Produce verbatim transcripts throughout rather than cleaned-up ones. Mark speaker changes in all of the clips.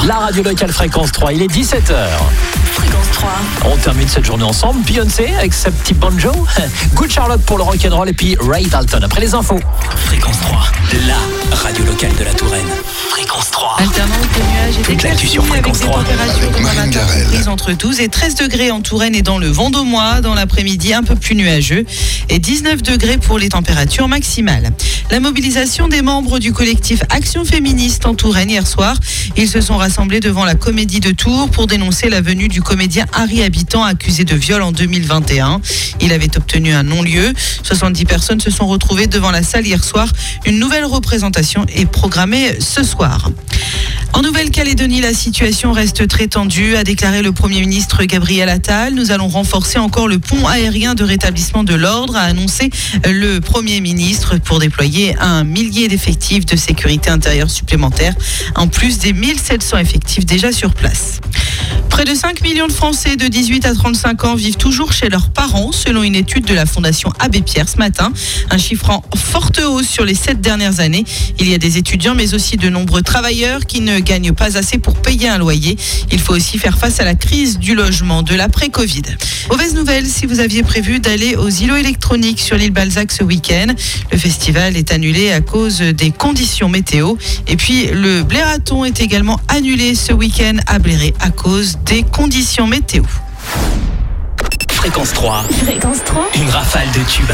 Speaker 1: La radio locale Fréquence trois, il est dix-sept heures.
Speaker 2: Fréquence trois.
Speaker 1: On termine cette journée ensemble. Beyoncé avec sa petite banjo. Good Charlotte pour le rock'n'roll et puis Ray Dalton. Après les infos. Fréquence trois, la radio locale de la Touraine. Fréquence trois.
Speaker 3: Alternance de nuages et d'éclaircies avec des températures demain matin comprises entre douze et treize degrés en Touraine et dans le Vendômois. Dans l'après-midi, un peu plus nuageux et dix-neuf degrés pour les températures maximales. La mobilisation des membres du collectif Action Féministe en Touraine hier soir. Ils se sont rassemblés devant la Comédie de Tours pour dénoncer la venue du comédien Harry Habitant accusé de viol en deux mille vingt et un. Il avait obtenu un non-lieu. soixante-dix personnes se sont retrouvées devant la salle hier soir. Une nouvelle représentation est programmée ce soir. En Nouvelle-Calédonie, la situation reste très tendue, a déclaré le Premier ministre Gabriel Attal. Nous allons renforcer encore le pont aérien de rétablissement de l'ordre, a annoncé le Premier ministre, pour déployer un millier d'effectifs de sécurité intérieure supplémentaires, en plus des mille sept cents effectifs déjà sur place. Près de cinq millions de Français de dix-huit à trente-cinq ans vivent toujours chez leurs parents, selon une étude de la Fondation Abbé Pierre ce matin. Un chiffre en forte hausse sur les sept dernières années. Il y a des étudiants, mais aussi de nombreux travailleurs qui ne gagnent pas assez pour payer un loyer. Il faut aussi faire face à la crise du logement de l'après-Covid. Mauvaise nouvelle si vous aviez prévu d'aller aux îlots électroniques sur l'île Balzac ce week-end. Le festival est annulé à cause des conditions météo. Et puis le Blaireathon est également annulé ce week-end à Bléré à cause des conditions météo.
Speaker 1: Fréquence trois.
Speaker 2: Fréquence trois.
Speaker 1: Une rafale de tubes.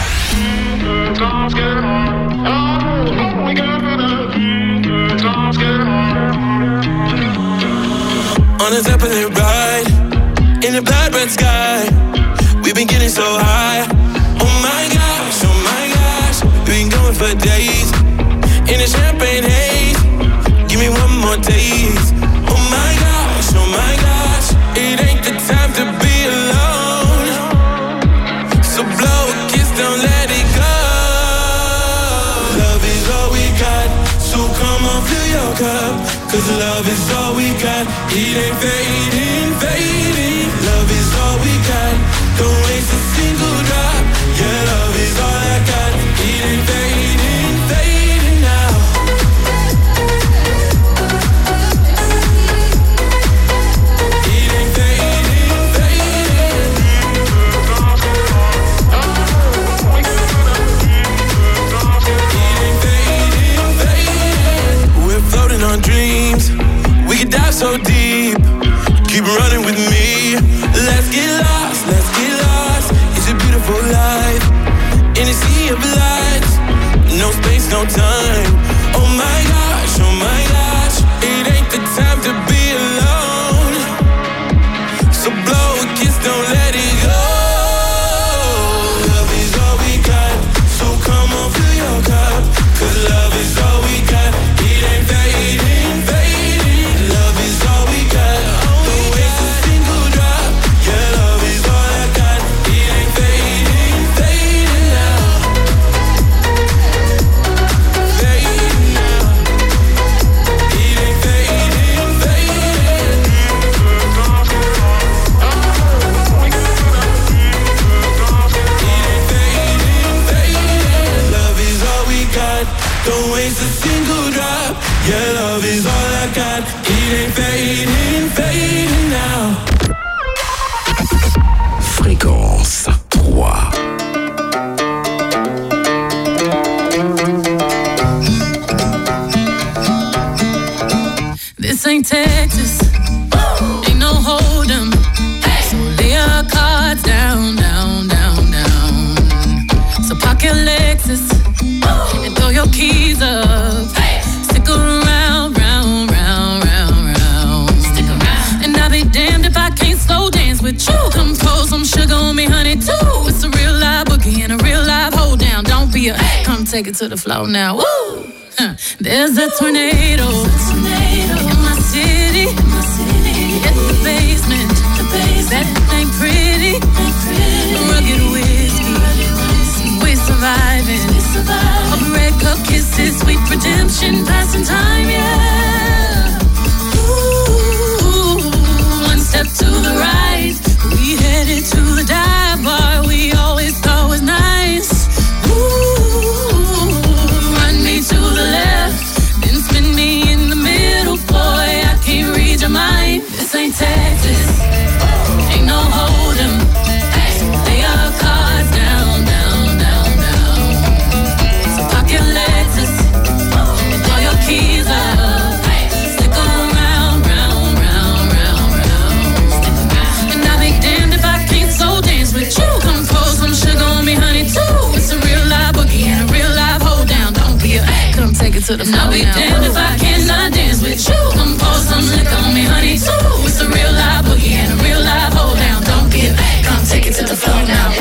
Speaker 4: On the top of the ride, in the blood red sky, we've been getting so high. Oh my gosh, oh my gosh, we've been going for days, in a champagne haze. Give me one more taste. Oh my gosh, oh my gosh, it ain't the time to be alone. So blow a kiss, don't let it go. Love is all we got, so come on, fill your cup. Cause love is all we got, it ain't fading, fading. Love is all we got, don't waste a single drop. Yeah, love is all I got, it ain't fading, fading now. It ain't fading, fading. It ain't fading, fading. We're floating on dreams, we could dive so deep. Keep running with me. Let's get lost, let's get lost. It's a beautiful life in a sea of lights. No space, no time. Oh my gosh, oh my gosh, it ain't the time to be alone. So blow a kiss, don't let it go. Love is all we got, so come on, fill your cup. Cause love is all we got, it ain't fading, fading. Love is all we got, don't waste a single drop. Yeah, love is all I got, it ain't fading, fading now. Fading now. It ain't fading, fading. It ain't fading, fading. Love is all we got, don't waste a single drop. Yeah, love is all I got, it ain't fading, fading now.
Speaker 5: Fréquence trois.
Speaker 6: This ain't Texas, ain't no hold 'em. So lay your cards down, down, down, down. So park your Lexus and throw your keys up. Stick around, round, round, round, round. Stick around. And I'll be damned if I can't slow dance with you. Come pour some sugar on me, honey, too. It's a real live boogie and a real live hold down. Don't be a, come take it to the floor now. Woo! Huh. There's a tornado, in my city, at the basement, that ain't pretty, rugged whiskey, we're surviving, a red cup kisses, sweet redemption, passing time, yeah. Ooh, one step to the right, we headed to the dive bar we always thought was nice. Ooh, run me to the left, then spin me in the middle, boy, I can't read your to the floor. I'll be damned if I cannot dance with you. Come pour some liquor on me, honey, too. It's a real live boogie and a real live hold down. Don't give, come take it to the floor now.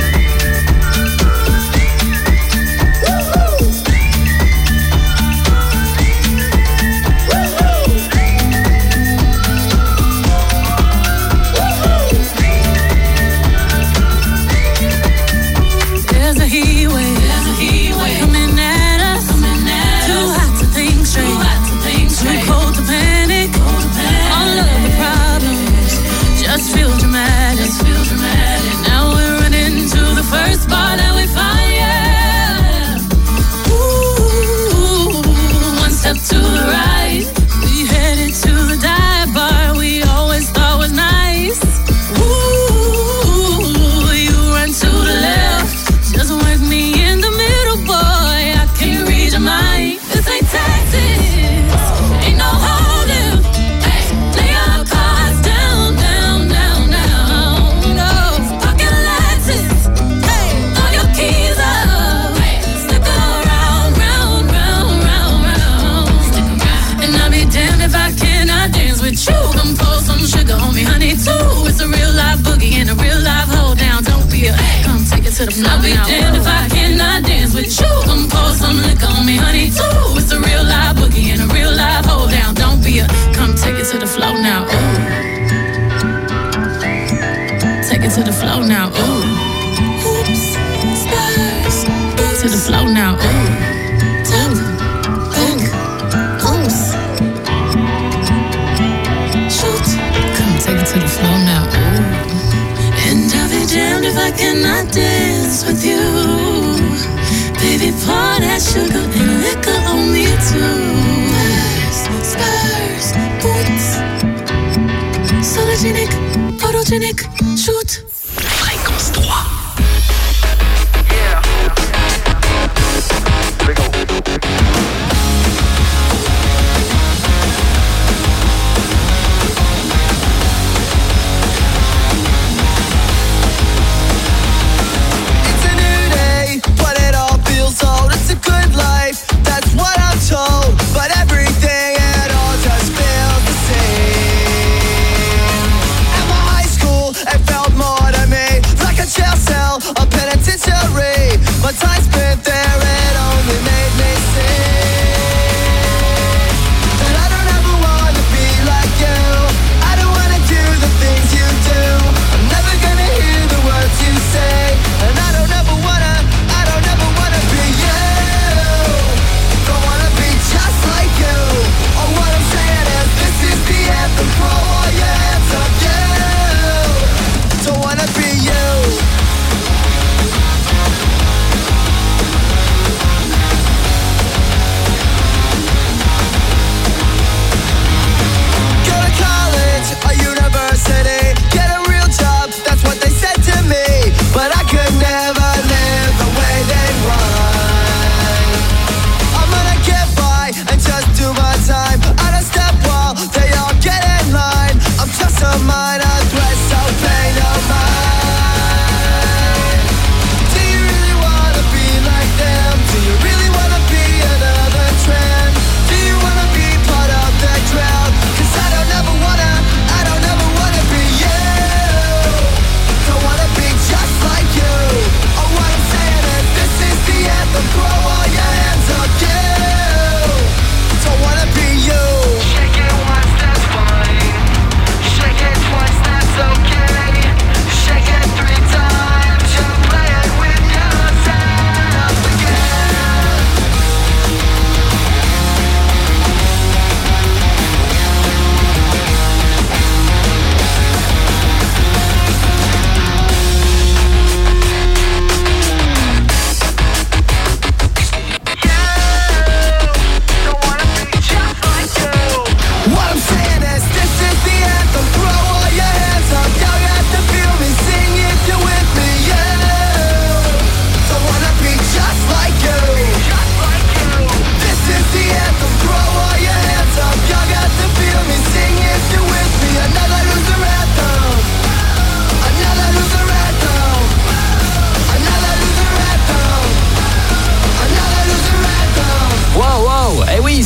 Speaker 6: I'll be damned if I cannot dance with you. Come pour some liquor on me, honey, too. It's a real live boogie and a real live hold down. Don't be a, come take it to the floor now. Ooh. Take it to the floor now. Ooh. Oops, spurs. To the floor now. Ooh. Tap, back, oops. Shoot. Come take it to the floor now. Ooh. And I'll be damned if I cannot dance with you. Baby, pour that sugar and liquor on me too. Spurs, spurs, boots. Sologenic, photogenic, shoot.
Speaker 1: Fréquence trois.
Speaker 2: Yeah. Big ol'.
Speaker 7: It's a good life, that's what I'm told. But everything, it all just feels the same. At my high school, it felt more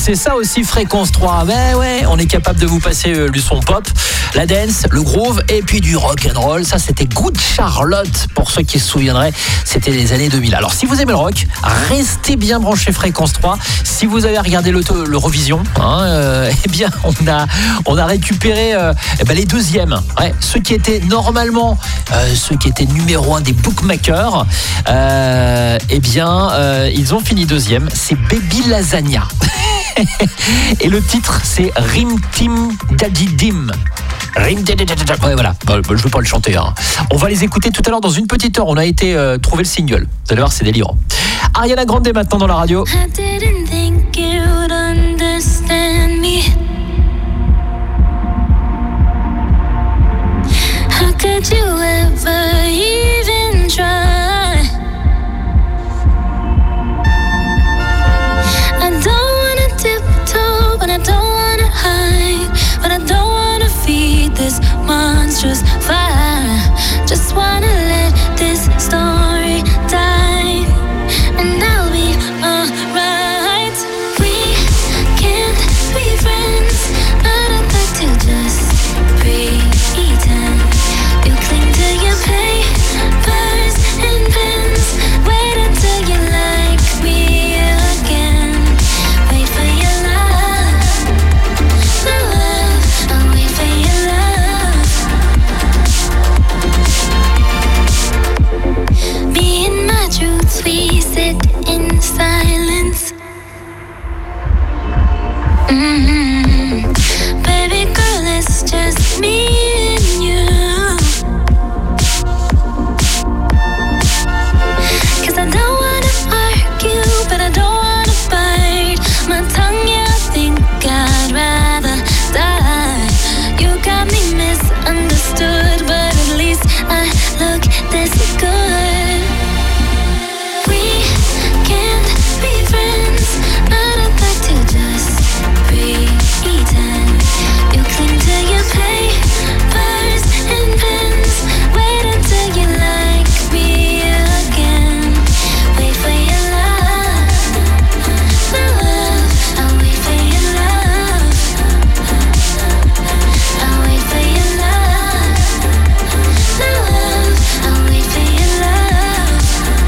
Speaker 1: C'est ça aussi Fréquence trois. Ben ouais, on est capable de vous passer euh, du son pop, la dance, le groove et puis du rock and roll. Ça, c'était Good Charlotte pour ceux qui se souviendraient. C'était les années deux mille. Alors, si vous aimez le rock, restez bien branchés Fréquence trois. Si vous avez regardé l'auto, l'Eurovision, hein, euh, eh bien, on a, on a récupéré euh, eh ben, les deuxièmes. Ouais, ceux qui étaient normalement, euh, ceux qui étaient numéro un des bookmakers, euh, eh bien, euh, ils ont fini deuxième. C'est Baby Lasagna. Et le titre, c'est Rim Tim Daddy Dim. Rim Daddy Dim. Ouais, voilà. Je ne veux pas le chanter. Hein. On va les écouter tout à l'heure dans une petite heure. On a été euh, trouver le single. Vous allez voir, c'est délirant. Ariana Grande maintenant dans la radio.
Speaker 6: I didn't think you'd understand me. How could you ever even try? I don't wanna tiptoe, but I don't wanna hide. But I don't wanna feed this monstrous fire. Just wanna let this story die, and I'll be alright. We can't be friends, but I'd like to just pretend. You cling to your papers and pens. Wait until you like me again. Wait for your love, my love. I'll wait for your love. Me and my truths, we sit in silence. Mm-hmm. Baby girl, it's just me and you. 'Cause I don't wanna argue, but I don't wanna bite my tongue. Yeah, I think I'd rather die. You got me misunderstood, but at least I look this good. We can't be friends, but I'd like to just pretend. You cling to your papers and pens. Wait until you like me again. Wait for your love, my love. I'll wait for your love. I'll wait for your love, my love. I'll wait for your love.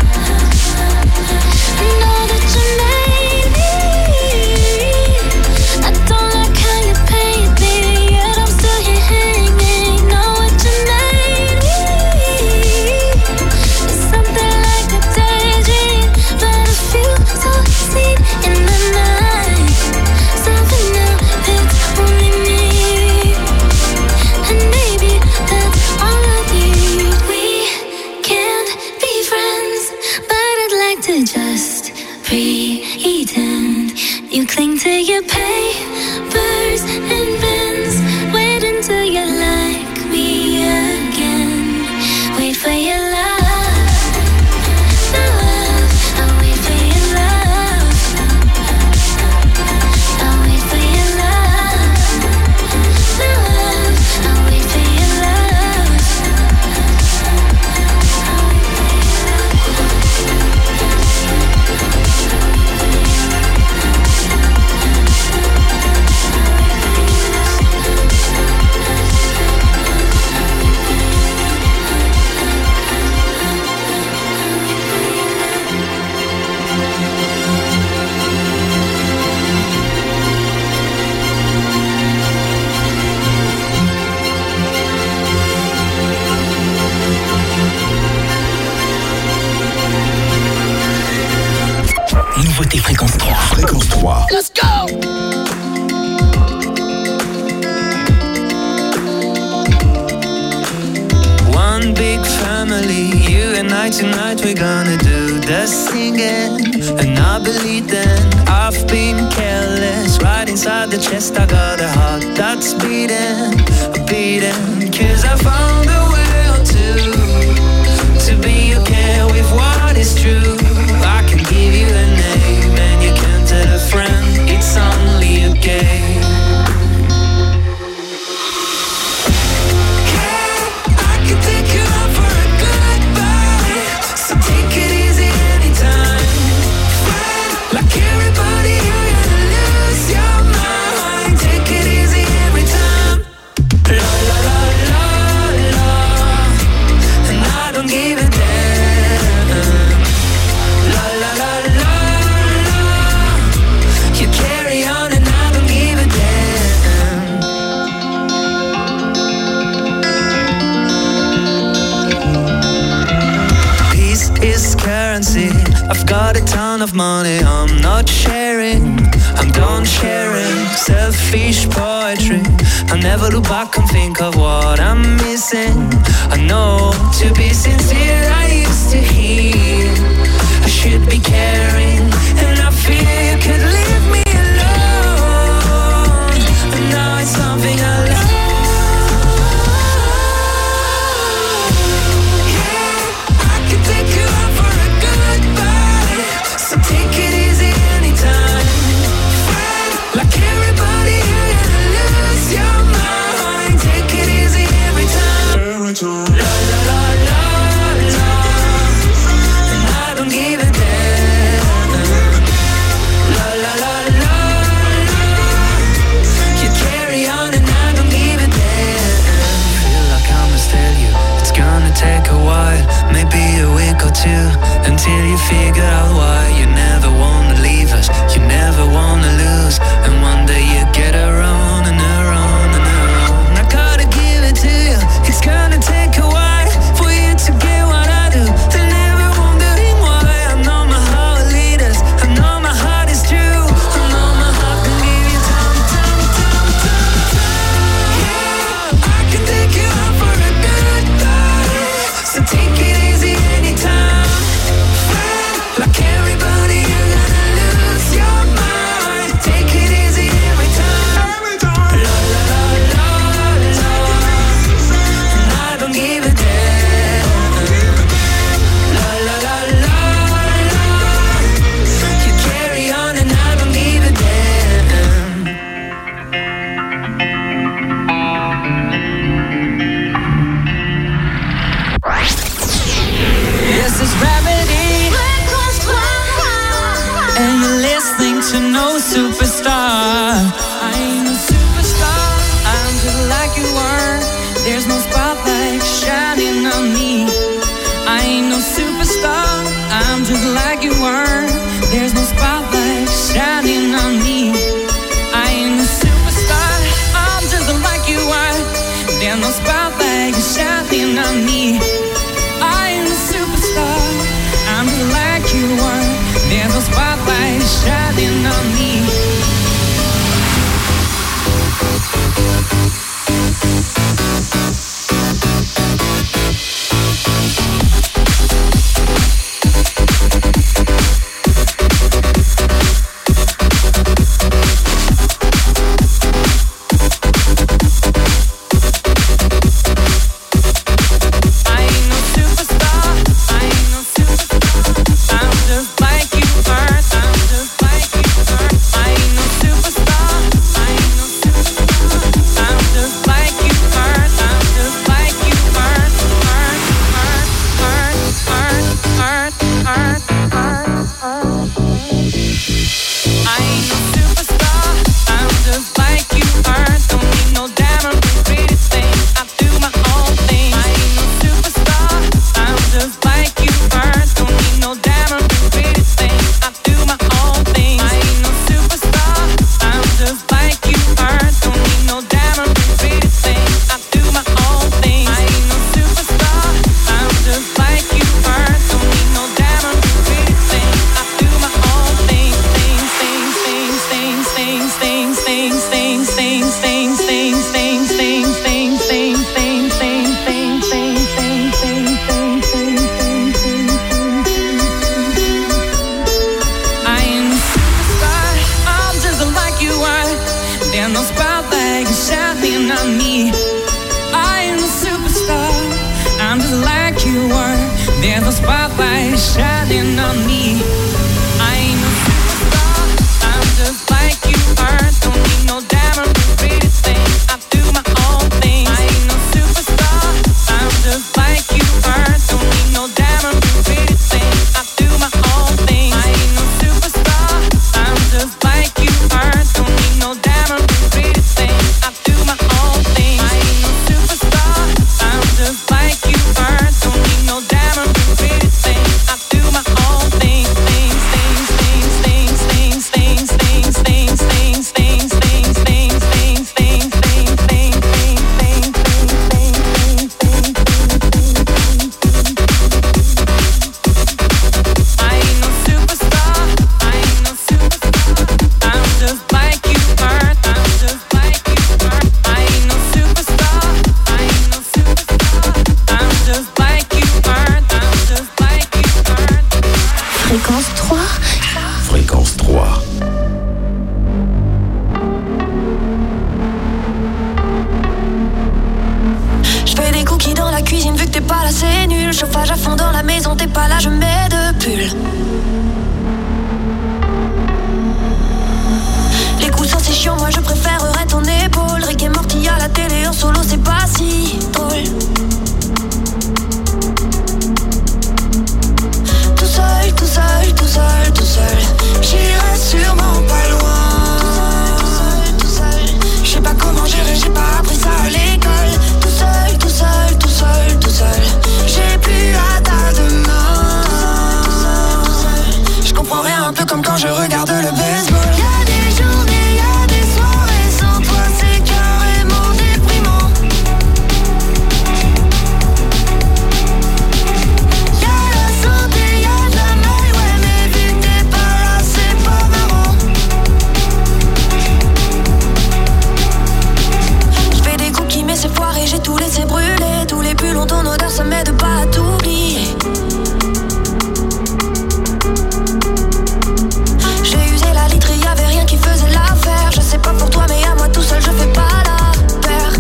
Speaker 6: I know that you made me. I don't like how you paint me, yet I'm still here hanging. Know what you made me. It's something like a daydream, but I feel so seen in the night. Something new, it's only me, and maybe that's all I need. We can't be friends, but I'd like to just pretend. You cling to your papers and pens. Wait until you like me again. Wait for your love, my love. I'll wait for your love. I'll wait for your love, my love. I'll wait for your love.
Speaker 1: Nouveauté Fréquence trois.
Speaker 5: Fréquence trois.
Speaker 1: Let's go!
Speaker 8: One big family, you and I tonight, we're gonna do the singing. And I believe then I've been careless. Right inside the chest I got a heart that's beating, beating. 'Cause I found a way to, to be okay with what is true. I can give you a name and you can tell a friend it's only okay.
Speaker 4: Like everybody, you're gonna lose
Speaker 8: I'm not sharing, I'm done sharing selfish poetry. I never look back and think of what I'm missing. I know to be sincere I used to hear I should be caring, and I feel you could leave me alone, and now it's something I love. Take a while, maybe a week or two, until you figure out why you never wanna leave us, you never wanna lose, and one day you get around and around and around. I gotta give it to you, it's gonna take a while for you to get what I do, and never wondering why. I know my heart will lead us, I know my heart is true, I know my heart can give you time, time, time, time, time. Yeah, I can take you out for a good ride. So take it easy anytime. Like everybody, you're gonna lose your mind. Take it easy every time. La la la la la. And I don't give a damn. La la la la la. You carry on and I don't give a damn.
Speaker 6: This is Remedy, and you're listening to No Superstar. I ain't no superstar, I'm just like you are. There's no spotlight shining on me. I ain't no superstar, I'm just like you are. There's no spotlight shining on me. I ain't no superstar, I'm just like you are. There's no spotlight shining on me. I'm just like you are. There's no spotlight shining on me. There's a spotlight shining on me. I ain't no superstar, I'm just like you are. Don't need no diamond or pretty thing, I do my own thing. I ain't no superstar, I'm just like you are. Don't need no diamond or pretty thing, I do my own thing. I ain't no superstar, I'm just like you are. Don't need no diamond or pretty thing, I do my own thing. I ain't no superstar, I'm just like you are. Don't need no diamond or pretty thing, I do my own thing, thing.
Speaker 5: Fréquence trois.
Speaker 9: Je fais des cookies dans la cuisine vu que t'es pas là, c'est nul. Chauffage à fond dans la maison, t'es pas là, je mets de pull. Les coussins c'est chiant, moi je préférerais ton épaule. Rick et Morty à la télé en solo, c'est pas si drôle. Tout seul, tout seul, tout seul, tout seul. J'irai sûrement pas loin. Tout seul, tout seul. Je sais pas comment gérer, j'ai pas appris ça à l'école. Tout seul, tout seul, tout seul, tout seul. J'ai plus hâte à demain. Tout seul, tout seul. Je comprends rien, un peu comme quand je regarde le baseball. Y'a des journées, y'a des soirées sans toi, c'est carrément déprimant. Y'a la santé, y'a de la maille, ouais, mais vu que t'es pas là, c'est pas marrant. J'fais des cookies, mais c'est foiré, j'ai tout laissé brûler. Tous les pulls ont ton odeur, ça m'aide pas à t'oublier. J'ai usé la literie, y'avait rien qui faisait l'affaire. Je sais pas pour toi, mais à moi tout seul, je fais pas la paire.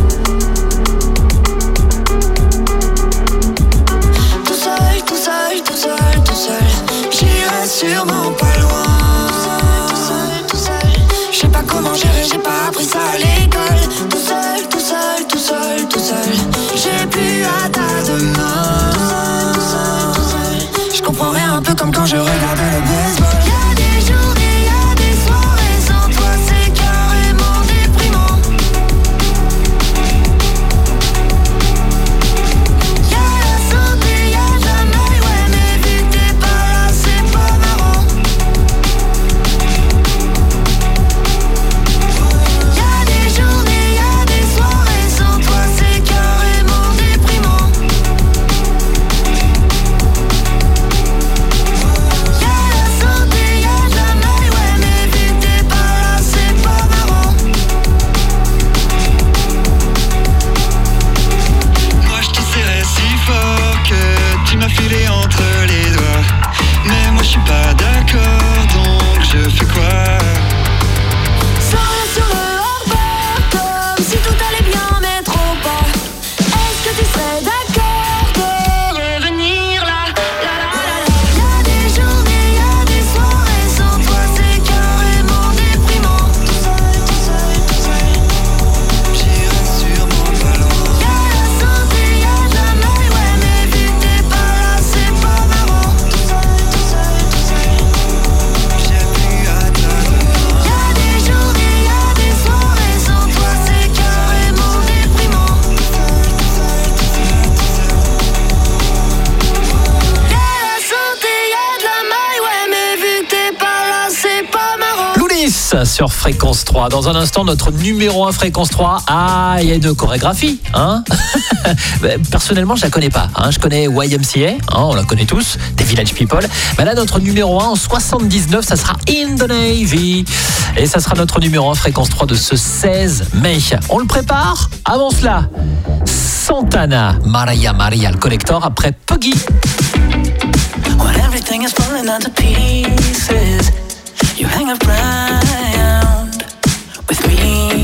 Speaker 9: Tout seul, tout seul, tout seul, tout seul. J'irai sûrement pas loin. Tout seul, tout seul. Je sais pas comment gérer, j'ai pas appris ça à l'école. Tout seul, tout seul, tout seul, tout seul. J'ai plus hâte à demain. Tout seul, tout seul. Je comprends rien, un peu comme quand je regarde le baseball. Y'a des journées, y'a des soirées sans toi, c'est carrément déprimant. Y'a la santé, y'a de la maille, ouais, mais vu que t'es pas là, c'est pas marrant. Y'a des journées, y'a des soirées sans toi, c'est carrément déprimant. Y'a la santé, y'a de la maille, ouais, mais vu que t'es pas là, c'est pas marrant.
Speaker 8: Moi je te serrais si fort que tu m'as filé entre les doigts. Mais moi je suis pas d'accord, donc je fais quoi?
Speaker 9: Sans rien sur le hors-bord, comme si tout allait bien, mais trop pas. Est-ce que tu serais d'accord de revenir là, là, là, là, là. Y'a des journées, y'a des soirées sans toi, c'est carrément déprimant. Tout seul, tout seul, tout seul.
Speaker 8: J'irai sûrement pas loin.
Speaker 9: Y'a la santé, y'a de la maille, ouais, mais vu que t'es pas là, c'est pas marrant. Tout seul, tout seul, tout seul.
Speaker 8: J'ai plus hâte à demain.
Speaker 9: Y'a des journées, y'a des soirées sans toi, c'est carrément déprimant. Tout seul, tout seul, tout seul, tout seul. Y'a la santé, y'a de la maille, ouais, mais vu que t'es pas là, c'est pas marrant.
Speaker 1: Lounis sur Fréquence trois. Dans un instant, notre numéro un Fréquence trois. Ah, il y a une chorégraphie, hein. Personnellement, je la connais pas, hein. Je connais Y M C A, hein, on la connaît tous, des Village People. Mais là, notre numéro un en soixante-dix-neuf, ça sera In the Navy. Et ça sera notre numéro un Fréquence trois de ce seize mai. On le prépare? Avant cela, Santana, Maria Maria, le collector, après Puggy.
Speaker 10: When everything is falling into pieces, you hang around with me.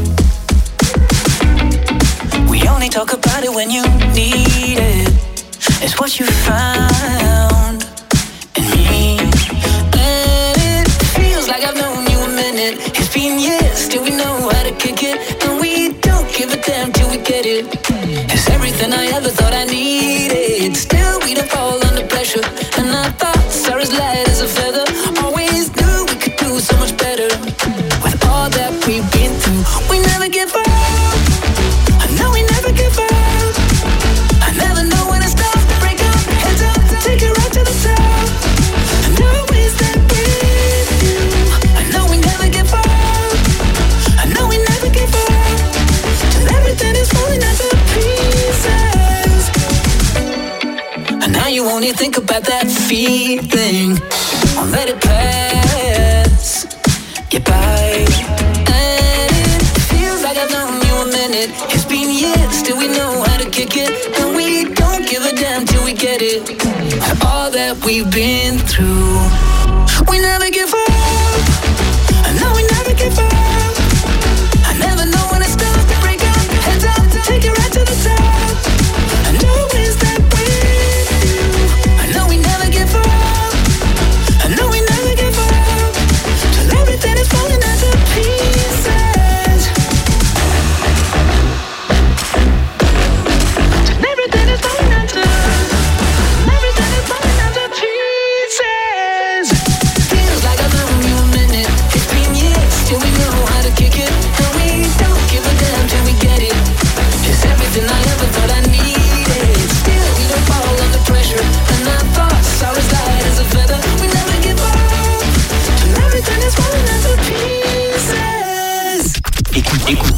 Speaker 10: We only talk about it when you need it. It's what you found in me. And it feels like I've known you a minute. It's been years, still we know how to kick it. And we don't give a damn till we get it. It's everything I ever thought I needed. Still we don't fall under pressure. And I thought Sarah's light as a feather. Always knew we could do so much better. With all that we've been through, we never give up. I know we never give up. I never know when it's time to break up. Heads up, take it right to the top. I know it's that with you. I know we never give up. I know we never give up. Till everything is falling into pieces. And now you only think about that feeling. Won't let it pass you by. And it feels like I've known you a minute. It's been years, still we know how to kick it. And we don't give a damn till we get it. All that we've been through, we never give up.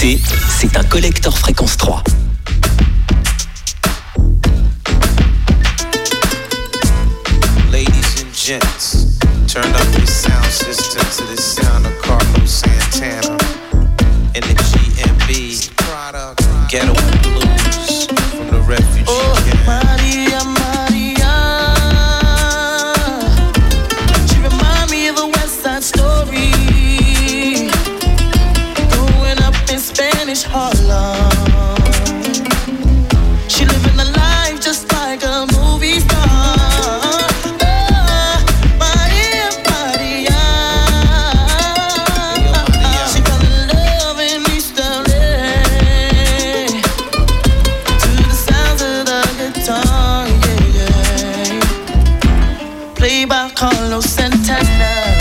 Speaker 11: écoutez, c'est un collector fréquence trois.
Speaker 12: Ladies and gents, turn up your sound system to the sound of Carlos Santana and the G M B Ghetto Blues from the refugee
Speaker 7: oh,
Speaker 12: camp.
Speaker 7: Maria, Maria, she remind me of a West Side Story, growing up in Spanish Harlem. She living a life just like a movie star. Carlos Santana.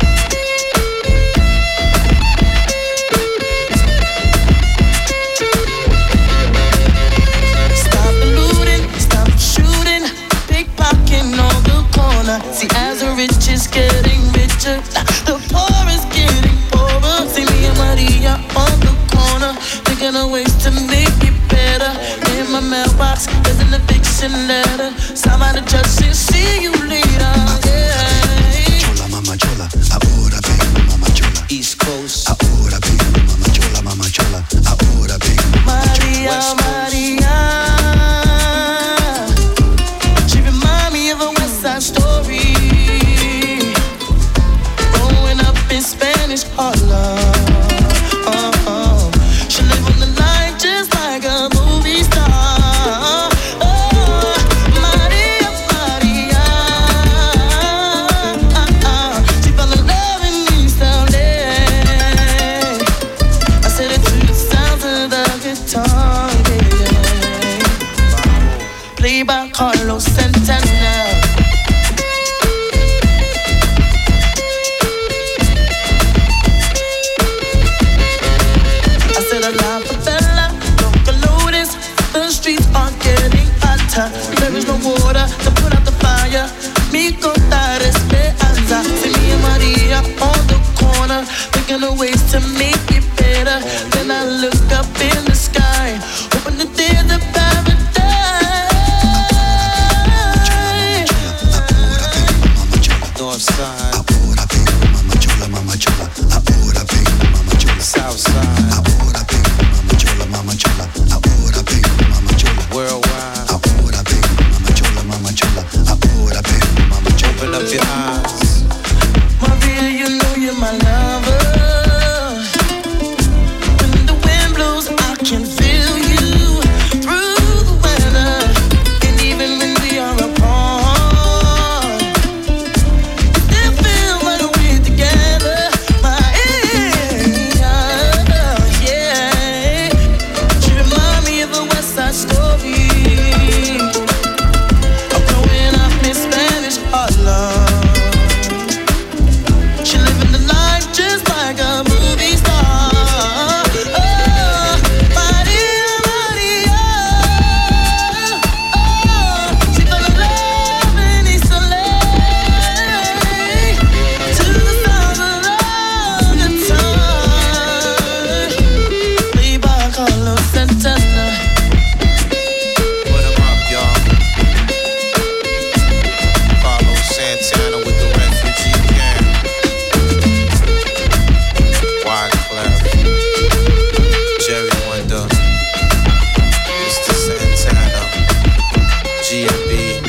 Speaker 7: Stop the looting, stop shooting, pickpocketing on the corner. See, as the rich is getting richer, the poor is getting poorer. See me and Maria on the corner, thinking of ways to make it better. In my mailbox, there's an eviction letter. Somebody just said, see you later.
Speaker 12: East Coast.
Speaker 5: Ahora vengo, mamá chola, mamá chola. Ahora vengo,
Speaker 7: Maria, Maria. She remind me of a West Side Story, growing up in Spanish Harlem. Oh, oh. She live on the line just like a movie star. Oh, Maria, Maria. She fell in love in East L A. Played by Carlos Santana. I said a la favela, Locomotives, the streets are getting hotter. There is no water to put out the fire. Mi contar esperanza. See me and Maria on the corner, thinking of ways to make it better. Then I look up in the sky, hoping that there's a paradise.
Speaker 12: North side. Ahora vengo, mamá chola, mamá chola. Ahora vengo, mamá chola. South side. Ahora vengo, mamá chola, mamá chola. Ahora vengo, mamá chola. Worldwide. Ahora vengo, mamá chola, mamá chola. Ahora vengo, mamá chola. Open up your eyes.
Speaker 7: Maria, you know you're my lover. When the wind blows, I can feel you through the weather. And even when we are apart, still feel like we're together. Maria, yeah. She remind me of a West Side Story, of growing up in Spanish Harlem. She living the life just like a movie star. Oh, Maria, Maria. Oh, she fell in love in East L A. To the sound of the guitar, played by Carlos Santana.
Speaker 12: Put 'em up, y'all. Carlos Santana with the refugee camp. Wyclef, Jerry Wonder, Mister Santana, G M B.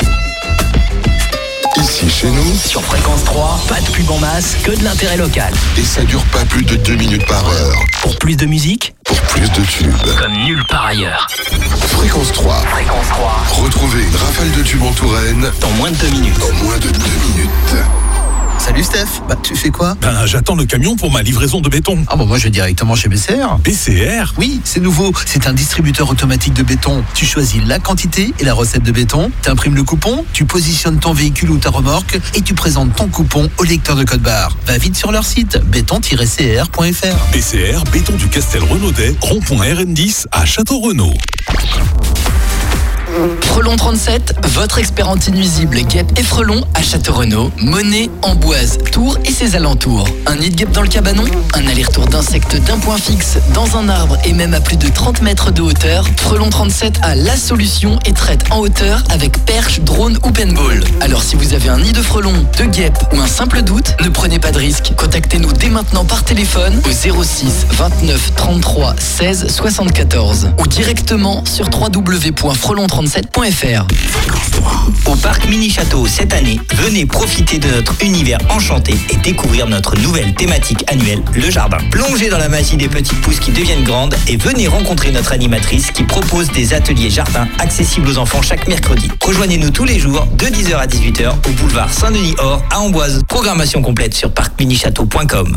Speaker 5: Ici chez nous,
Speaker 1: Sur Fréquence trois, pas de pub en masse, que de l'intérêt local.
Speaker 5: et ça dure pas plus de deux minutes par heure.
Speaker 1: Pour plus de musique,
Speaker 5: Pour plus de tubes.
Speaker 1: comme nulle part ailleurs.
Speaker 5: Fréquence trois.
Speaker 1: Fréquence trois,
Speaker 5: Retrouvez une rafale de tubes en Touraine
Speaker 1: dans moins de deux minutes.
Speaker 5: en moins de deux minutes.
Speaker 13: Salut Steph, bah tu fais quoi?
Speaker 14: Ben, j'attends le camion pour ma livraison de béton.
Speaker 13: Ah bon, moi je vais directement chez B C R.
Speaker 14: B C R?
Speaker 13: Oui, c'est nouveau, c'est un distributeur automatique de béton. Tu choisis la quantité et la recette de béton, tu imprimes le coupon, tu positionnes ton véhicule ou ta remorque et tu présentes ton coupon au lecteur de code barre. Va vite sur leur site béton tiret c r point f r.
Speaker 14: B C R, béton du Castel Renaudet, rond-point R N dix à Château-Renaud.
Speaker 15: Frelon trente-sept, votre expert anti-nuisible guêpe et frelon à Château-Renaud, Monet, Amboise, Tours et ses alentours. Un nid de guêpe dans le cabanon, un aller-retour d'insectes d'un point fixe dans un arbre et même à plus de trente mètres de hauteur. Frelon trente-sept a la solution et traite en hauteur avec perche, drone ou paintball. Alors si vous avez un nid de frelon, de guêpe ou un simple doute, ne prenez pas de risque. Contactez-nous dès maintenant par téléphone au zéro six vingt-neuf trente-trois seize soixante-quatorze ou directement sur w w w point frelon trente-sept point f r.
Speaker 16: Au parc Mini Château cette année, venez profiter de notre univers enchanté et découvrir notre nouvelle thématique annuelle, le jardin. Plongez dans la magie des petites pousses qui deviennent grandes et venez rencontrer notre animatrice qui propose des ateliers jardin accessibles aux enfants chaque mercredi. Rejoignez-nous tous les jours de dix heures à dix-huit heures au boulevard Saint-Denis-Or à Amboise. Programmation complète sur parc mini château point com.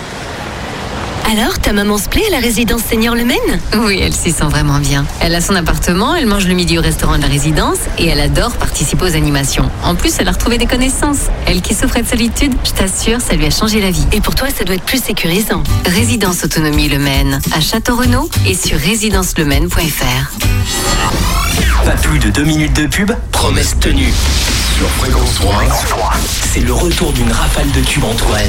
Speaker 17: Alors, ta maman se plaît à la résidence Seigneur Le Maine ?
Speaker 18: Oui, elle s'y sent vraiment bien. Elle a son appartement, elle mange le midi au restaurant de la résidence et elle adore participer aux animations. En plus, elle a retrouvé des connaissances. Elle qui souffrait de solitude, je t'assure, ça lui a changé la vie.
Speaker 17: Et pour toi, ça doit être plus sécurisant.
Speaker 18: Résidence Autonomie Le Maine, à Château-Renaud et sur résidence le maine point f r.
Speaker 11: Pas plus de deux minutes de pub, promesse tenue. Sur Fréquence trois, c'est le retour d'une rafale de tubes en Touraine.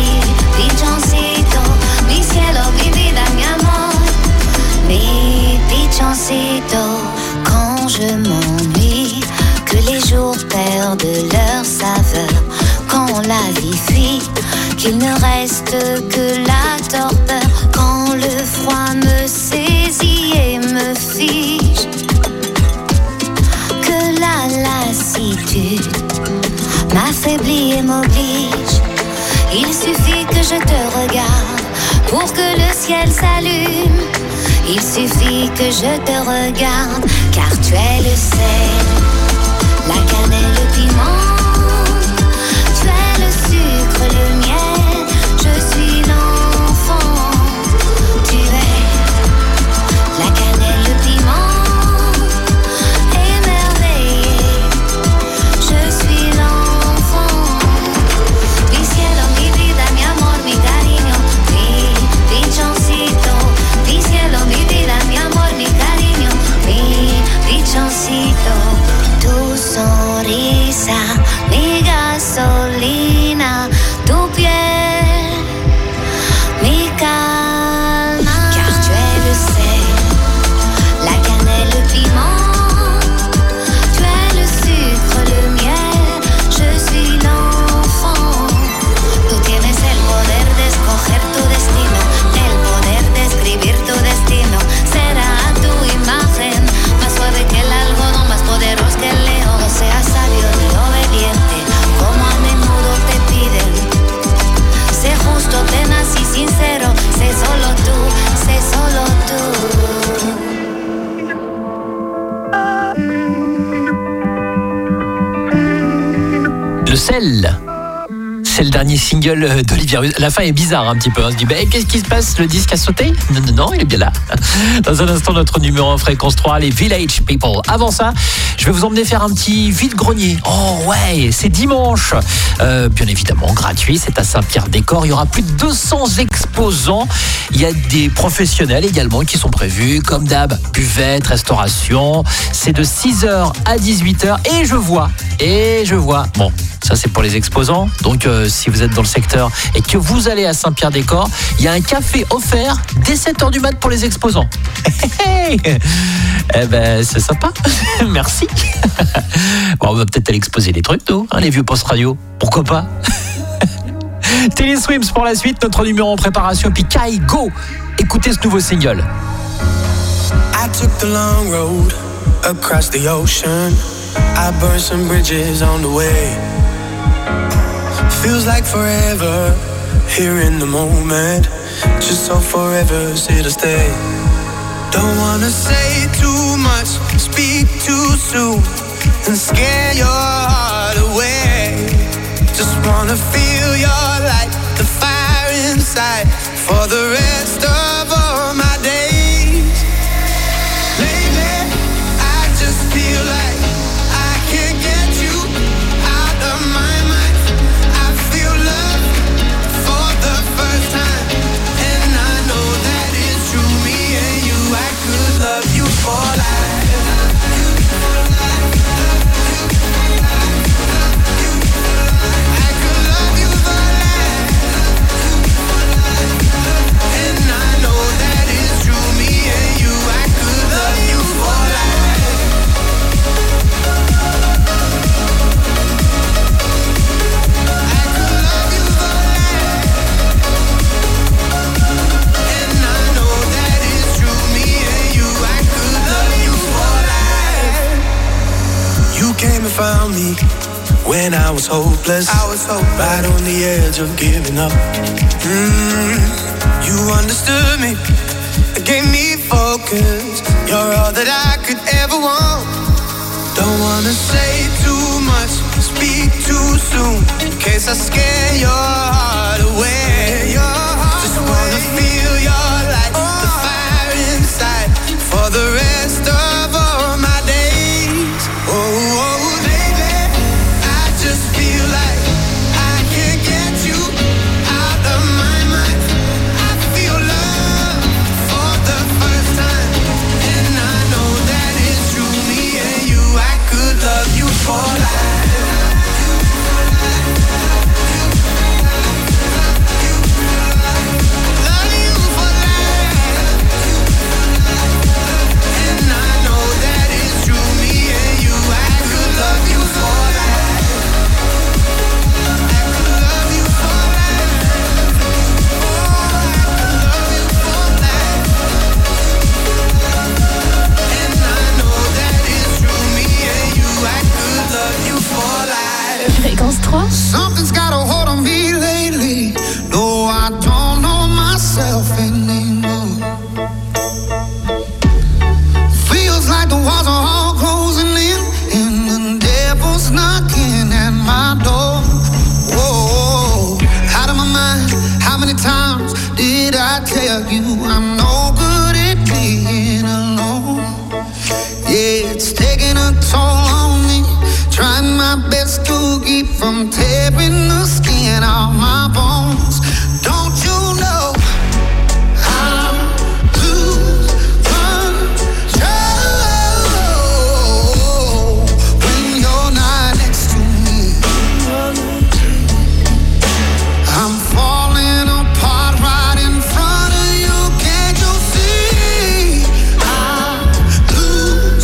Speaker 9: Mi reste que la torpeur quand le froid me saisit et me fiche. Que la lassitude m'affaiblit et m'oblige. Il suffit que je te regarde pour que le ciel s'allume. Il suffit que je te regarde car tu es le sel, la cannelle, le piment. Tu es le sucre, le miel. Je suis l'enfant. Tu es la cannelle, le piment. Émerveillé, je suis l'enfant. Mi cielo, mi vida, mi amor, mi cariño, mi pichoncito. Mi cielo, mi vida, mi amor, mi cariño, mi pichoncito. Tu sonrisa, mi gasolina, tu piel, mi calma. Car tu es le sel, la cannelle, le piment. Tu es le sucre, le miel. Je suis l'enfant. Tú tienes el poder de escoger tu destino, el poder de escribir tu destino. Será a tu imagen, más suave que el algodón, más poderoso que el león. No seas sabio ni obediente, como a menudo te piden. Sé justo, tenaz y sincero. Sé solo tú, sé solo
Speaker 1: Le sel. C'est le dernier single d'Olivia Ruiz. La fin est bizarre un petit peu. On se dit, bah, qu'est-ce qui se passe? Le disque a sauté? Non, non, non, il est bien là. Dans un instant, notre numéro en fréquence trois, les Village People. Avant ça, je vais vous emmener faire un petit vide-grenier. Oh ouais, c'est dimanche. Euh, bien évidemment, gratuit. C'est à Saint-Pierre-des-Corps. Il y aura plus de deux cents exposants. Il y a des professionnels également qui sont prévus. Comme d'hab, buvette, restauration. C'est de six heures à dix-huit heures. Et je vois, et je vois. Bon, ça c'est pour les exposants. Donc euh, si vous êtes dans le secteur et que vous allez à Saint-Pierre-des-Corps, il y a un café offert dès sept heures du mat pour les exposants. Eh ben c'est sympa. Merci. Bon, on va peut-être aller exposer des trucs, nous, hein, les vieux postes radio. Pourquoi pas? Télé Swims pour la suite, notre numéro en préparation. Puis Kai, go. Écoutez ce nouveau single.
Speaker 4: I took the long road across the ocean. I burned some bridges on the way. Feels like forever here in the moment. Just so forever's here to stay. Don't wanna say too much, speak too soon, and scare your heart away. Just wanna feel your light, the fire inside, for the rest of all my days. Lately, I just feel like I can't get you out of my mind. I feel love for the first time, and I know that it's true. Me and you, I could love you for life. Came and found me when I was hopeless. I was hopeless. Right on the edge of giving up. Mm, you understood me, gave me focus. You're all that I could ever want. Don't wanna say too much, speak too soon, in case I scare your heart away. Your heart Just away. Wanna feel your light, oh. The fire inside, for the rest of all my days. Oh, oh. For life.
Speaker 19: the walls are all closing in, and the devil's knocking at my door. Whoa, out of my mind. How many times did I tell you I'm no good at being alone? Yeah, it's taking a toll on me, trying my best to keep from tearing the skin off my bones. Don't you know I lose control when you're not next to me? I'm falling apart right in front of you. Can't you see? I lose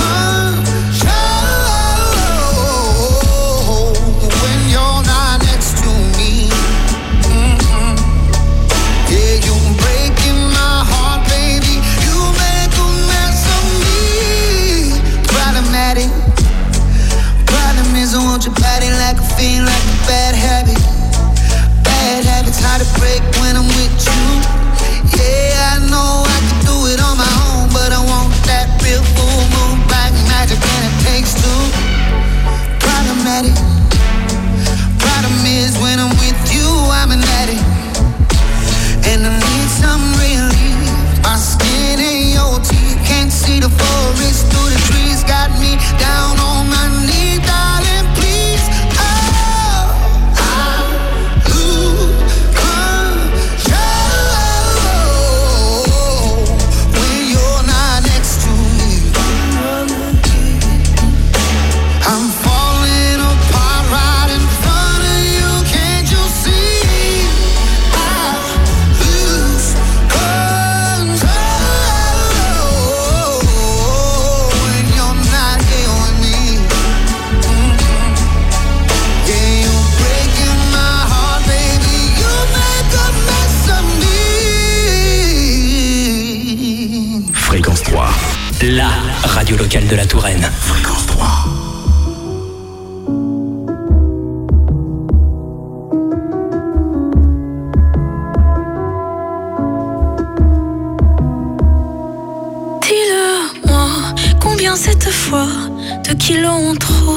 Speaker 19: control when you're not next to me. Mm-mm. Yeah, you're breaking my heart, baby. You make a mess of me. Problematic. Problem is I want your body like a fiend, like a bad habit. Bad habits hard to break when I'm with you. Yeah, I know I can do it on my own, but I want that real full moon black magic, and it takes two. Problematic. Problem is when I'm with you, I'm an addict, and I need some relief. My skin ain't your teeth, can't see the forest through the trees. Got me down on my knees, darling, please. Oh, I lose control when you're not next to me. I'm falling apart right in front of you. Can't you see? I lose control when you're not here with me. Mm-mm. Yeah, you're breaking my heart, baby. You make a mess of me.
Speaker 11: Fréquence trois, la radio locale de la Touraine. Fréquence trois.
Speaker 6: Dis-le-moi, combien cette fois de kilos en trop?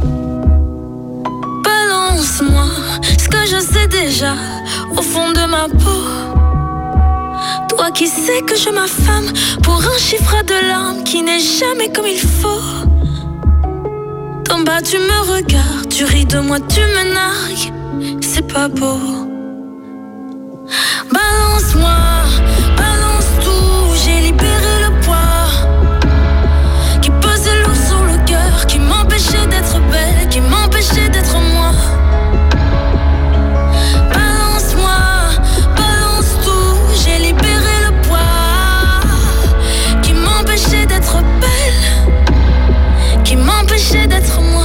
Speaker 6: Balance-moi ce que je sais déjà au fond de ma peau. Toi qui sais que je m'affame pour un chiffre de larmes qui n'est jamais comme il faut. D'en bas tu me regardes, tu ris de moi, tu me nargues. C'est pas beau. Balance-moi, balance tout, j'ai libéré le poids qui pesait lourd sur le cœur, qui m'empêchait d'être belle, qui m'empêchait d'être moi. Balance-moi, balance tout, j'ai libéré le poids qui m'empêchait d'être belle, qui m'empêchait d'être moi.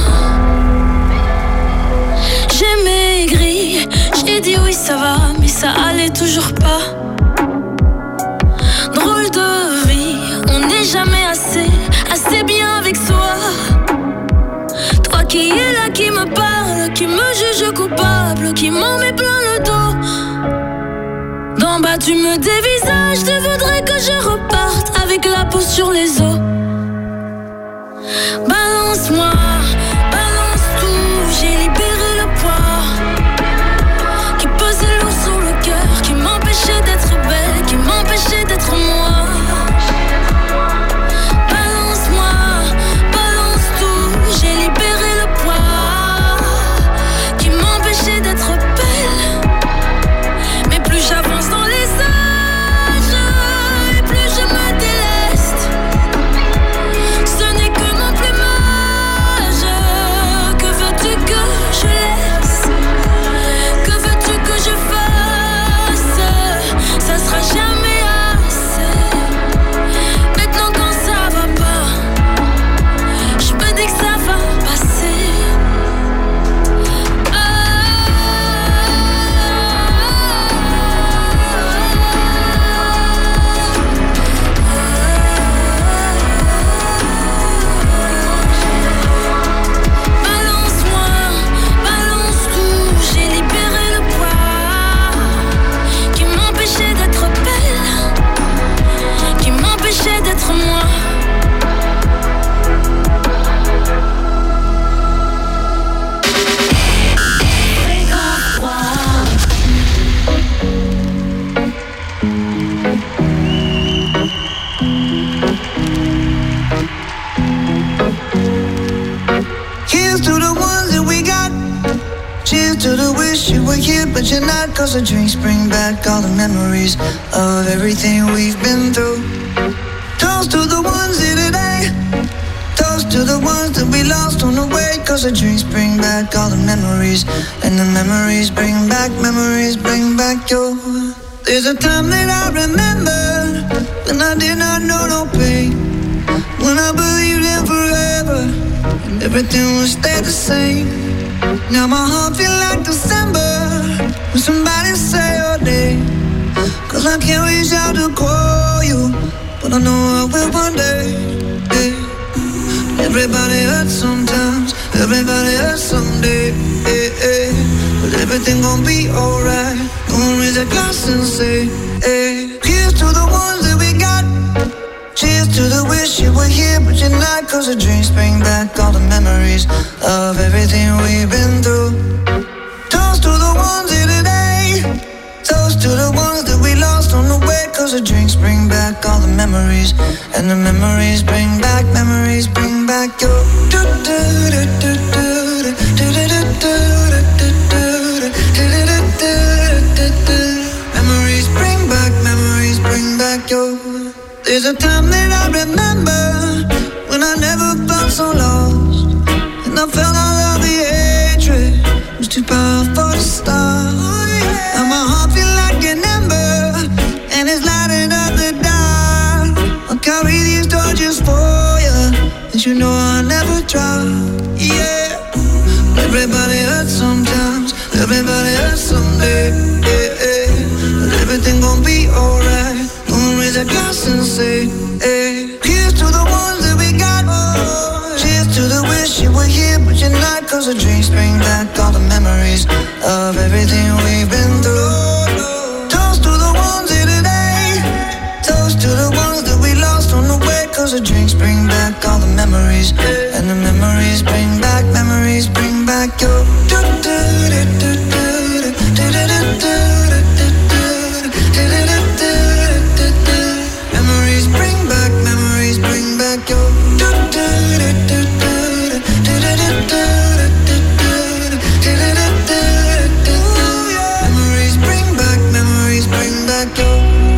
Speaker 6: J'ai maigri, j'ai dit oui ça va, mais ça allait toujours pas. Drôle de vie, on n'est jamais assez, assez bien avec soi. Toi qui es là, qui me parle, qui me juge coupable, qui m'en met plein le dos. D'en bas tu me dévisages, tu voudrais que je reparte avec la peau sur les os. Balance-moi, balance tout, j'ai libéré le poids qui pesait lourd sur le cœur, qui m'empêchait d'être belle, qui m'empêchait d'être moi. Balance-moi, balance tout, j'ai libéré le poids qui m'empêchait d'être belle. Mais plus j'avance dans les âges et plus je me déleste.
Speaker 19: here, but you're not. Cause the drinks bring back all the memories of everything we've been through. Toast to the ones here today. Toast to the ones that we lost on the way. Cause the drinks bring back all the memories. And the memories bring back, memories bring back your. There's a time that I remember when I did not know no pain. When I believed in forever and everything would stay the same. Now my heart feel like December when somebody say your name. Cause I can't reach out to call you, but I know I will one day. Yeah. Everybody hurts sometimes, everybody hurts someday. Yeah, yeah. But everything gon' be alright. Gonna raise a glass and say, hey. Here's to the ones that we got. Cheers to the wish you were here, but you're not. Cause the drinks bring back all the memories of everything we've been through. Toast to the ones here today. Toast to the ones that we lost on the way. Cause the drinks bring back all the memories. And the memories bring back, memories bring back your. Memories bring back, memories bring back your. There's a time that I remember when I never felt so lost. And I felt all of the hatred was too powerful to stop. Now my heart feel like an ember and it's lighting up the dark. I'll carry these torches for you, and you know I'll never drop. Yeah. Everybody hurts sometimes, everybody hurts someday. Yeah, yeah. But everything gon' be alright. Gonna raise a glass and say, hey. Here's to the ones that we got. Oh. Cheers to the wish you were here, but you're not. Cause the drinks bring back all the memories of everything we've been through. Toast to the ones here today. Toast to the ones that we lost on the way. Cause the drinks bring back all the memories. And the memories bring back, memories bring back your. Memories bring back, memories bring back your. Memories bring back, memories bring back your.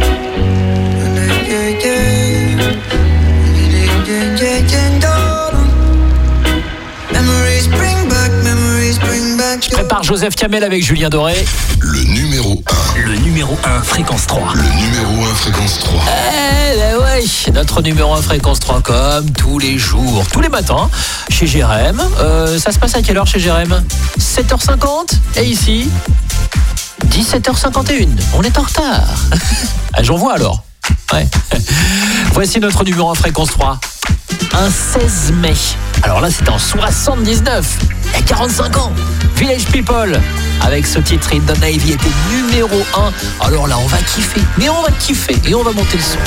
Speaker 19: Memories bring back, memories bring back.
Speaker 1: Je prépare Joseph Kamel avec Julien Doré.
Speaker 20: Le numéro un.
Speaker 11: Le numéro un, fréquence trois.
Speaker 20: Le numéro un, fréquence trois.
Speaker 1: Eh ben ouais, notre numéro un, fréquence trois, comme tous les jours, tous les matins, chez Jérém. Euh, ça se passe à quelle heure chez Jérém? sept heures cinquante. Et ici, dix-sept heures cinquante et une. On est en retard. Ah, j'en vois alors. Ouais. Voici notre numéro un, fréquence trois. Un seize mai. Alors là, c'était en soixante-dix-neuf. Il y a quarante-cinq ans. Village People, avec ce titre In the Navy, était numéro un. Alors là, on va kiffer. Mais on va kiffer et on va monter le son.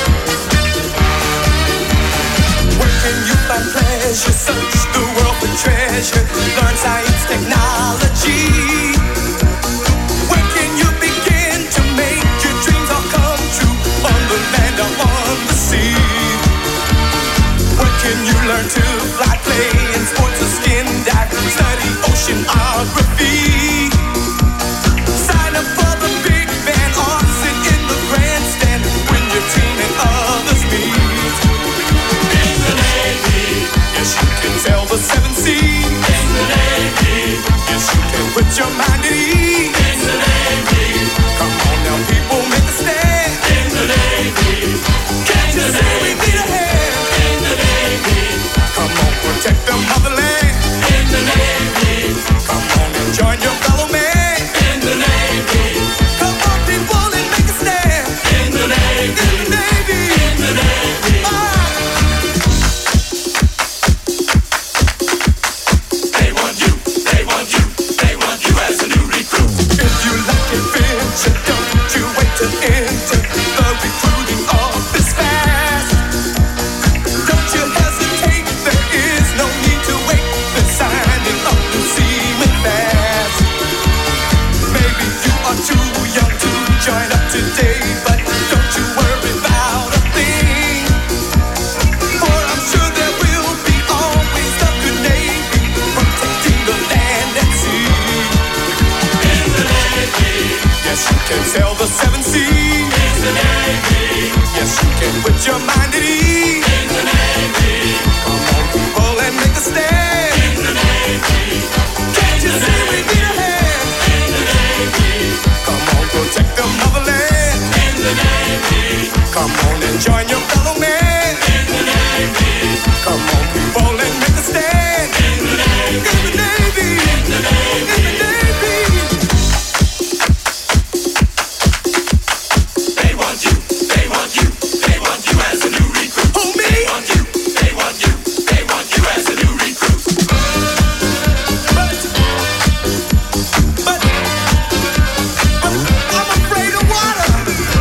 Speaker 4: Where can you find pleasure? Search the world for treasure. Learn science, technology. Where can you begin to make your dreams all come true? On the land or on the sea. Where can you learn to fly, play in sports or skin dive? Study oceanography. Sign up for the big band or sit in the grandstand when your team and others meet. In the Navy, yes you can sail the seven seas. In the Navy, yes you can put your mind at ease. In the Navy, come on now people, make a stand. In the Navy, can't you say we need a hand? In the Navy, come on protect the motherland. In the Navy, come on and join your fellow man. In the Navy, come on people and make a stand. In the Navy, in the Navy, in the Navy. Ah. They want you, they want you, they want you as a put your mind at ease. In the Navy. Come on, people, and make a stand. In the Navy. Can't you see we need a hand? In the Navy. Come on, protect the motherland. In the Navy. Come on and join your fellow man. In the Navy. Come on, people, and make a stand. In the Navy. In the Navy. In the Navy. In the Navy. They want you. They want you. They want you as a new recruit. Who, me? They want you. They want you. They want you as a new recruit. But, but, but I'm afraid of water.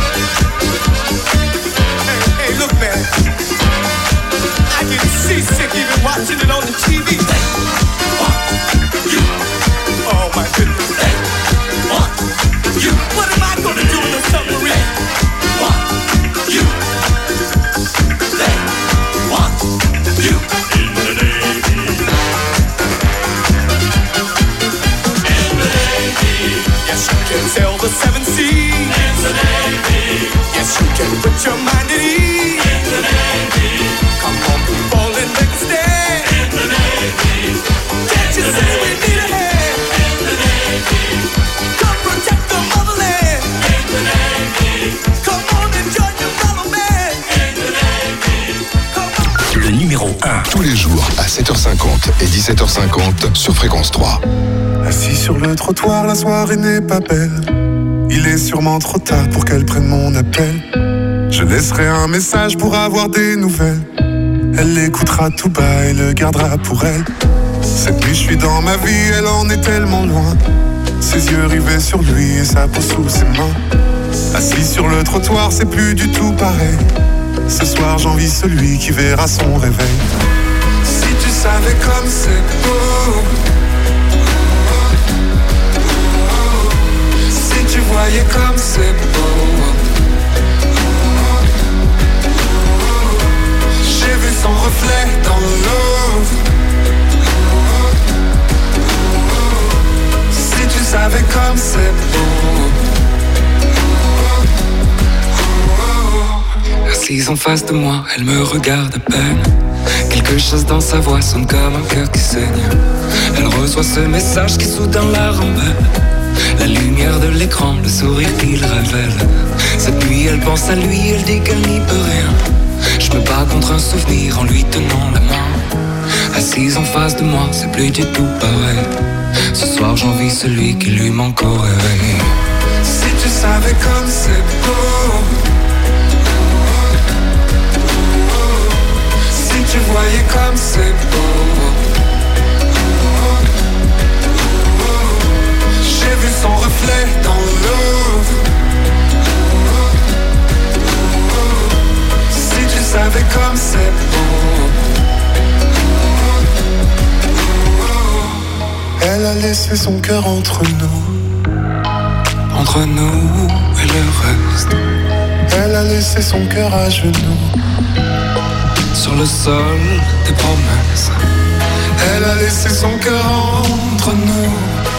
Speaker 4: Hey, hey, look, man. I get seasick even watching it on the T V. They want you. Oh my goodness. They want you. What am I gonna do in the submarine? They want you. They want you. In the Navy. In the Navy. Yes, you can sail the seven seas. In the Navy. Yes, you can put your mind at ease. In the Navy. Come on, people, and make a stand. In the Navy. Can't you see we need a hand? In the Navy. Come protect the motherland. In the Navy. Come on and join your fellow man. In the Navy.
Speaker 20: Le numéro un. Tous les jours à sept heures cinquante et dix-sept heures cinquante sur Fréquence trois.
Speaker 21: Assis sur le trottoir, la soirée n'est pas belle. Il est sûrement trop tard pour qu'elle prenne mon appel. Je laisserai un message pour avoir des nouvelles. Elle l'écoutera tout bas et le gardera pour elle. Cette nuit je suis dans ma vie, elle en est tellement loin. Ses yeux rivés sur lui et sa peau sous ses mains. Assis sur le trottoir, c'est plus du tout pareil. Ce soir j'envie celui qui verra son réveil. Si tu savais comme c'est beau. Si tu voyais comme c'est beau. J'ai vu son reflet dans l'eau. Si tu savais comme c'est beau.
Speaker 22: Assise en face de moi, elle me regarde à peine. Quelque chose dans sa voix sonne comme un cœur qui saigne. Elle reçoit ce message qui soudain la rembelle. La lumière de l'écran, le sourire qu'il révèle. Cette nuit elle pense à lui, elle dit qu'elle n'y peut rien. Je me bats contre un souvenir en lui tenant la main. Assise en face de moi, c'est plus du tout pareil. Ce soir j'envie celui qui lui manque au réveil.
Speaker 21: Si tu savais comme c'est beau. Si tu voyais comme c'est beau. J'ai vu son reflet dans l'eau. Si tu savais comme c'est beau. Elle a laissé son cœur entre nous.
Speaker 22: Entre nous et le reste.
Speaker 21: Elle a laissé son cœur à genoux.
Speaker 22: Sur le sol des promesses.
Speaker 21: Elle a laissé son cœur entre nous.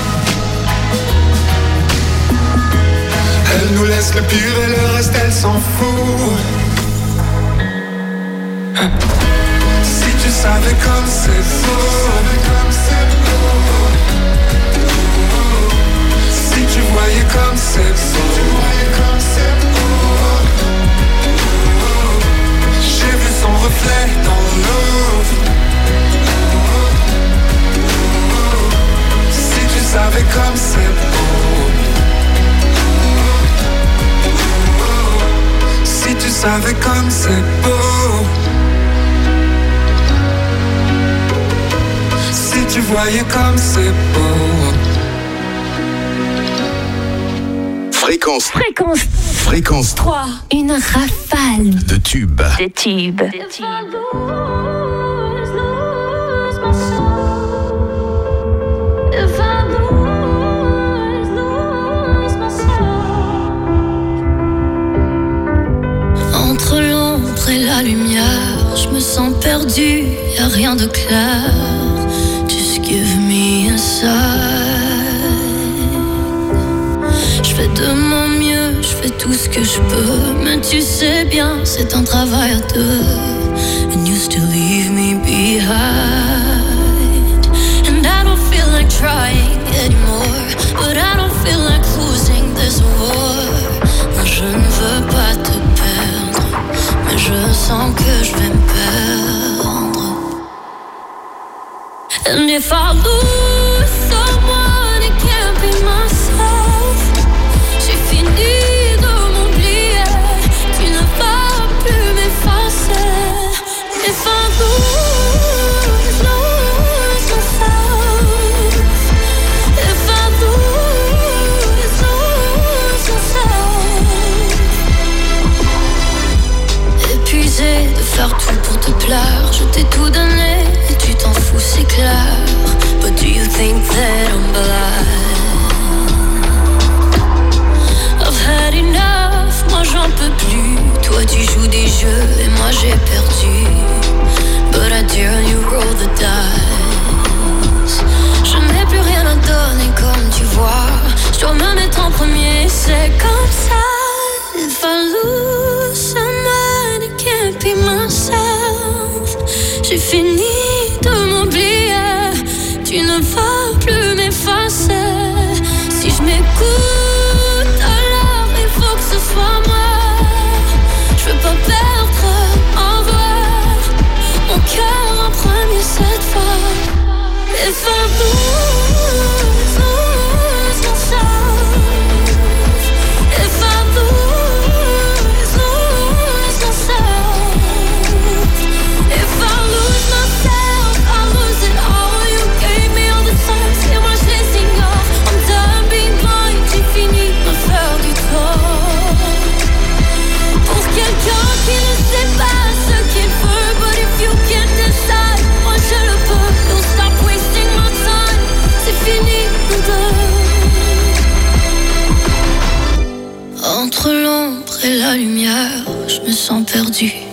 Speaker 21: Elle nous laisse le pire et le reste elle s'en fout. Si tu savais comme c'est beau. Si tu voyais comme c'est beau. J'ai vu son reflet dans l'eau. Si tu savais comme c'est beau. Si tu savais comme c'est beau. Si tu voyais comme c'est beau.
Speaker 20: Fréquence.
Speaker 17: Fréquence.
Speaker 20: Fréquence
Speaker 17: trois. Une rafale
Speaker 20: de tubes.
Speaker 17: de tubes.
Speaker 6: Entre l'ombre et la lumière, je me sens perdue, y a rien de clair. Just give me a sign. Je fais de mon mieux, je fais tout ce que je peux. Mais tu sais bien, c'est un travail à deux. And you still leave me behind. And I don't feel like trying anymore. But I don't feel like losing this war. Non, je ne veux pas te perdre. Mais je sens que je vais me perdre. And if I lose someone, it can't be myself. J'ai fini de m'oublier. Tu ne vas plus m'effacer. If I lose, lose myself. If I lose, lose myself. Épuisé de faire tout pour te plaire. Je t'ai tout donné et tu t'en fous, c'est clair. But do you think that I'm blind? I've had enough, moi j'en peux plus. Toi tu joues des jeux et moi j'ai perdu. But I dare you roll the dice. Je n'ai plus rien à donner comme tu vois. Je dois me mettre en premier, c'est comme ça. If I lose someone, it can't be myself. J'ai fini de m'oublier. Tu ne vas plus m'effacer. Si je m'écoute, alors il faut que ce soit moi. Je veux pas perdre en voir mon cœur en premier cette fois. If I lose, lose myself. If I lose, lose myself. If I lose myself, I lose it all. You gave me all the signs et moi je les ignore. I'm done being blind, j'ai fini de me faire du tort. Pour quelqu'un qui ne sait pas ce qu'il veut. But if you can't decide, moi je le peux. Don't stop wasting my time. C'est fini nous deux. Entre l'ombre et la lumière, je me sens perdue.